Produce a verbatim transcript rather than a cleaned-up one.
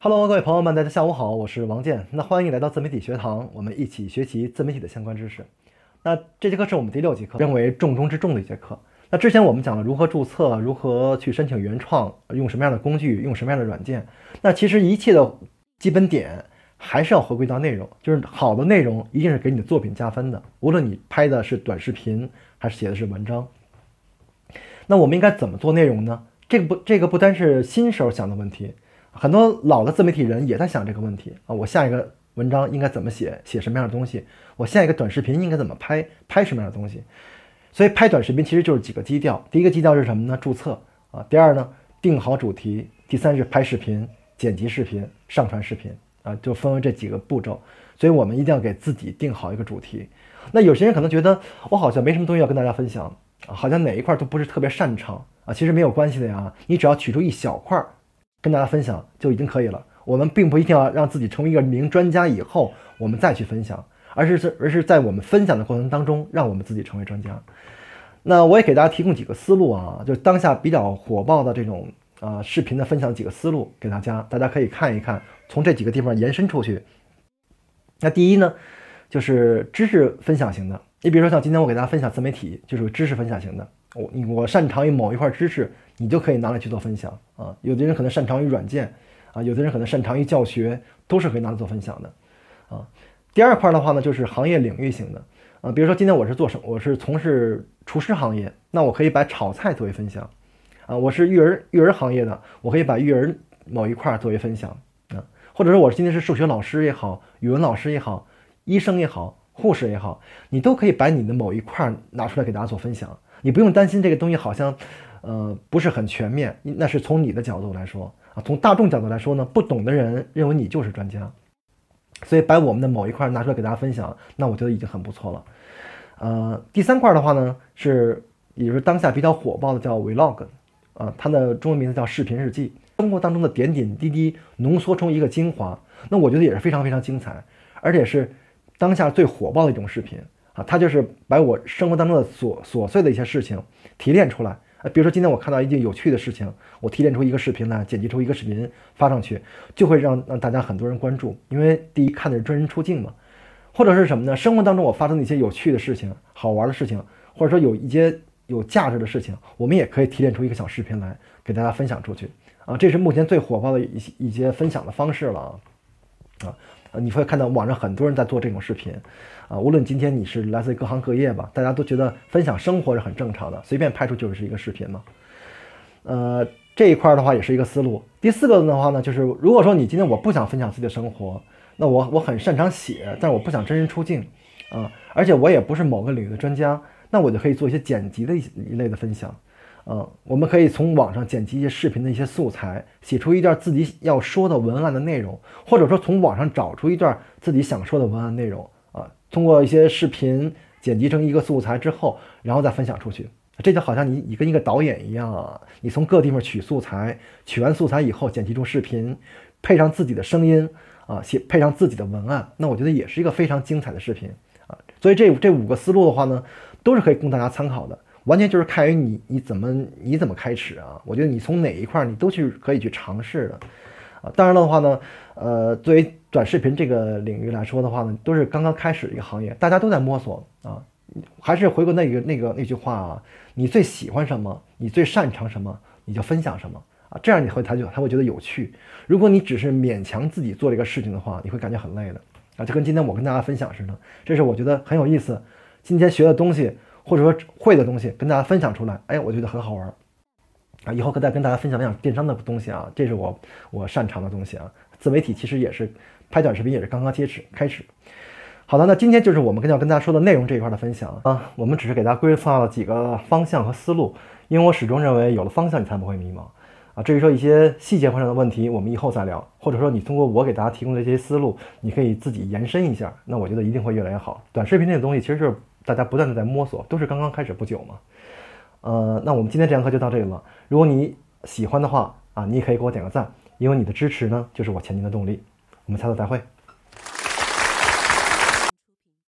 Hello，各位朋友们，大家下午好，我是王健。那欢迎你来到自媒体学堂，我们一起学习自媒体的相关知识。那这节课是我们第六节课，认为重中之重的一节课。那之前我们讲了如何注册，如何去申请原创，用什么样的工具，用什么样的软件。那其实一切的基本点还是要回归到内容，就是好的内容一定是给你的作品加分的，无论你拍的是短视频还是写的是文章。那我们应该怎么做内容呢？这个不，这个不单是新手想的问题。很多老的自媒体人也在想这个问题啊，我下一个文章应该怎么写，写什么样的东西？我下一个短视频应该怎么拍，拍什么样的东西？所以拍短视频其实就是几个基调。第一个基调是什么呢？注册啊。第二呢，定好主题。第三是拍视频、剪辑视频、上传视频啊，就分为这几个步骤。所以我们一定要给自己定好一个主题。那有些人可能觉得我好像没什么东西要跟大家分享啊，好像哪一块都不是特别擅长啊。其实没有关系的呀，你只要取出一小块跟大家分享就已经可以了。我们并不一定要让自己成为一个名专家以后我们再去分享，而是而是在我们分享的过程当中让我们自己成为专家。那我也给大家提供几个思路啊，就当下比较火爆的这种啊、呃、视频的分享几个思路给大家，大家可以看一看，从这几个地方延伸出去。那第一呢，就是知识分享型的。你比如说像今天我给大家分享自媒体，就是知识分享型的。我我擅长于某一块知识，你就可以拿来去做分享啊。有的人可能擅长于软件啊，有的人可能擅长于教学，都是可以拿来做分享的啊。第二块的话呢，就是行业领域型的啊。比如说今天我是做什么，我是从事厨师行业，那我可以把炒菜作为分享啊。我是育儿育儿行业的，我可以把育儿某一块作为分享啊。或者说我今天是数学老师也好，语文老师也好，医生也好，护士也好，你都可以把你的某一块拿出来给大家做分享。你不用担心这个东西好像呃不是很全面，那是从你的角度来说啊，从大众角度来说呢，不懂的人认为你就是专家，所以把我们的某一块拿出来给大家分享，那我觉得已经很不错了。呃，第三块的话呢，是也就是当下比较火爆的叫 vlog 啊，它的中文名字叫视频日记，生活当中的点点滴滴浓缩成一个精华，那我觉得也是非常非常精彩，而且是当下最火爆的一种视频啊，它就是把我生活当中的琐琐碎的一些事情提炼出来啊。比如说今天我看到一件有趣的事情，我提炼出一个视频来，剪辑出一个视频发上去，就会让让大家很多人关注，因为第一看的是真人出镜嘛。或者是什么呢？生活当中我发生的一些有趣的事情、好玩的事情，或者说有一些有价值的事情，我们也可以提炼出一个小视频来给大家分享出去啊。这是目前最火爆的一些一些分享的方式了啊啊。呃，你会看到网上很多人在做这种视频，啊，无论今天你是来自于各行各业吧，大家都觉得分享生活是很正常的，随便拍出就是一个视频嘛。呃，这一块的话也是一个思路。第四个的话呢，就是如果说你今天我不想分享自己的生活，那我我很擅长写，但是我不想真人出镜，啊，而且我也不是某个领域的专家，那我就可以做一些剪辑的一一类的分享。呃，我们可以从网上剪辑一些视频的一些素材，写出一段自己要说的文案的内容，或者说从网上找出一段自己想说的文案内容啊，通过一些视频剪辑成一个素材之后，然后再分享出去。这就好像你你跟一个导演一样啊，你从各地方取素材，取完素材以后剪辑出视频，配上自己的声音啊，写配上自己的文案，那我觉得也是一个非常精彩的视频啊。所以这这五个思路的话呢，都是可以供大家参考的。完全就是看于你你怎么你怎么开始啊？我觉得你从哪一块你都去可以去尝试的，啊，当然的话呢，呃，作为短视频这个领域来说的话呢，都是刚刚开始的一个行业，大家都在摸索啊。还是回过那个那个那句话啊，你最喜欢什么，你最擅长什么，你就分享什么啊，这样你会他就他会觉得有趣。如果你只是勉强自己做这个事情的话，你会感觉很累的啊，就跟今天我跟大家分享似的，这是我觉得很有意思，今天学的东西。或者说会的东西跟大家分享出来，哎，我觉得很好玩啊！以后可再跟大家分享分享电商的东西啊，这是我我擅长的东西啊。自媒体其实也是拍短视频，也是刚刚开始开始。好的，那今天就是我们跟要跟大家说的内容这一块的分享啊。我们只是给大家规划了几个方向和思路，因为我始终认为有了方向你才不会迷茫啊。至于说一些细节上的问题，我们以后再聊，或者说你通过我给大家提供的这些思路，你可以自己延伸一下，那我觉得一定会越来越好。短视频这个东西其实是大家不断的在摸索，都是刚刚开始不久嘛。呃，那我们今天这堂课就到这里了。如果你喜欢的话啊，你也可以给我点个赞，因为你的支持呢，就是我前进的动力。我们下次再会。